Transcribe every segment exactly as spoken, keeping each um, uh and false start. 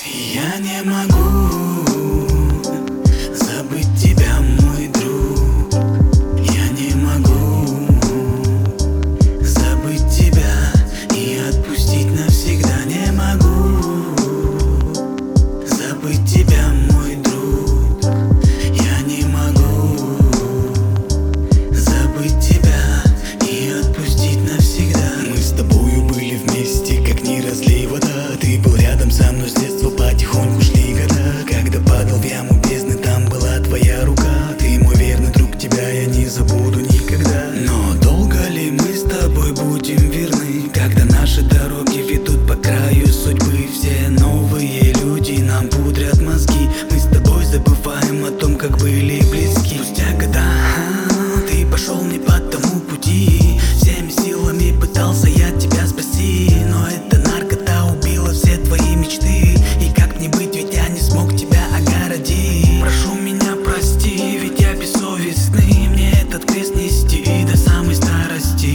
Я не могу забыть тебя, мой друг. Я не могу забыть тебя и отпустить навсегда. Не могу забыть тебя, мой друг. Я не могу забыть тебя и отпустить навсегда. Мы с тобою были вместе, как не разлей вода. Ты был рядом со мной с детства, потихоньку шли года. Когда падал в яму бездны, там была твоя рука. Ты мой верный друг, тебя я не забуду никогда. Но долго ли мы с тобой будем верны, когда наши дороги ведут по краю судьбы? Все новые люди нам пудрят мозги. Мы с тобой забываем о том, как были близки. Спустя года ты пошел не по тому пути. Всеми силами пытался я тебя спасти, но эта наркота убила все твои мечты. И как мне быть, ведь я не смог тебя огородить. Прошу меня прости, ведь я бессовестный. Мне этот крест нести до самой старости.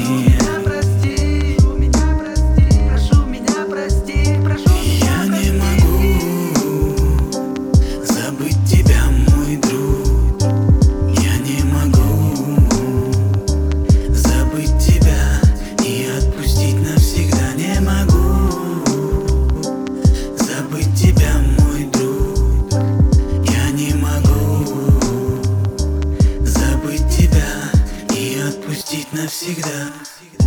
Я не могу забыть тебя, мой друг. Я не могу забыть тебя и отпустить навсегда. Не могу забыть тебя, мой друг. Я не могу забыть тебя и отпустить навсегда.